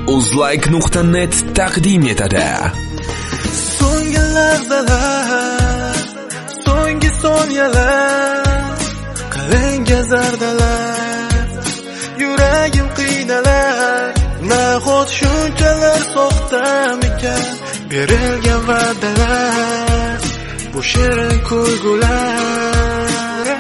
Uzlike.net taqdim etadi. So'nggi lahzalar, so'nggi soniyalar, qalanga zardalar, yuragim qiynalar. Nahot shunchalar soxtamikan berilgan va'dalar, bu shirin kulgular.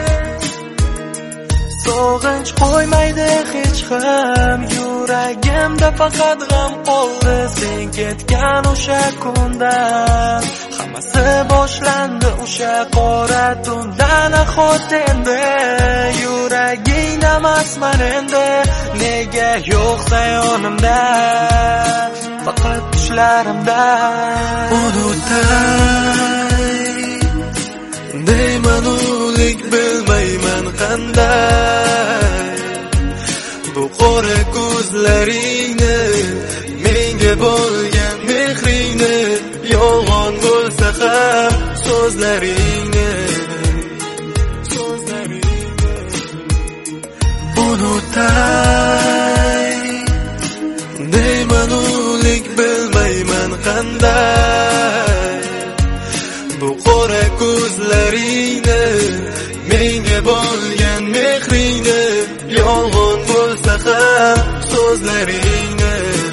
Sog'inch qo'ymaydi hech ham yuragimda, faqat g'am qoldi sen ketgan o'sha kundan. Hammasi boshlandi o'sha qora tundan. Nahot endi yuragingda emasman endi, nega yo'qsa yonimda, faqat tushlarimda. Unutay deyman o'lik bilmayman qanday, bu qora ko'zlaringni, menga bo'lgan mehringni, yolg'on bo'lsa ham so'zlaringni. Unutay deyman o'lik bilmayman qanday, bu qora ko'zlaringni, menga bo'lgan mehringni, yolg'on bo'lsa ham so'zlaringni.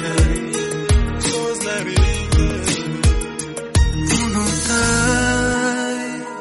Unutay.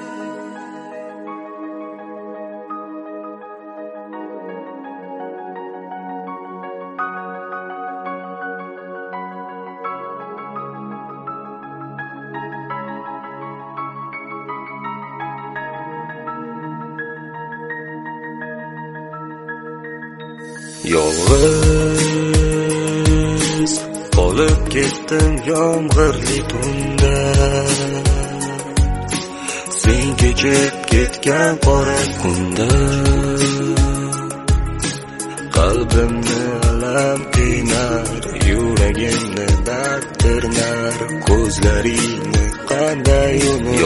Yolg'iz qolib ketdim yomg'irli tunda, sen kechib ketgan qora kunda. Qalbimni alam qiynar, yuragimni dard tirnar, ko'zlaringni qanday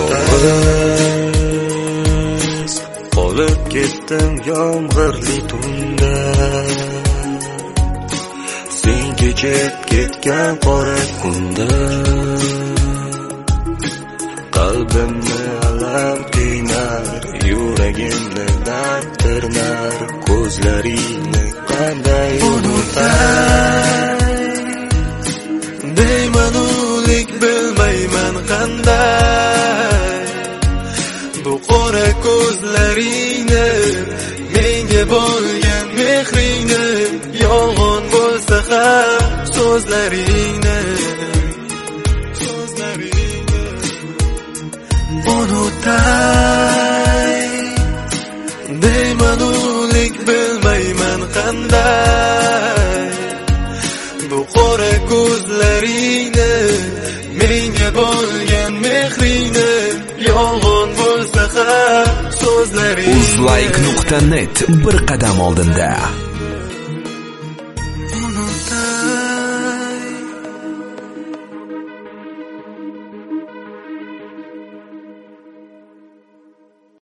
unutay. Qolib ketdim yomg'irli tunda, sen kechib ketgan qora kunda. Qalbimni alam qiynar, yuragimni dard tirnar, ko'zlaringni qanday unutay. Deyman o'lik bilmayman qanday, bu qora ko'zlaringni, menga bo'lgan mehringni, yolg'on bo'lsa ham so'zlaringni. Unutay deyman o'lik bilmayman qanday, bu qora ko'zlaringni, menga bo'lgan mehringni, yolg'on bo'lsa ham so'zlaringni. Uzlike.net bir qadam oldinda.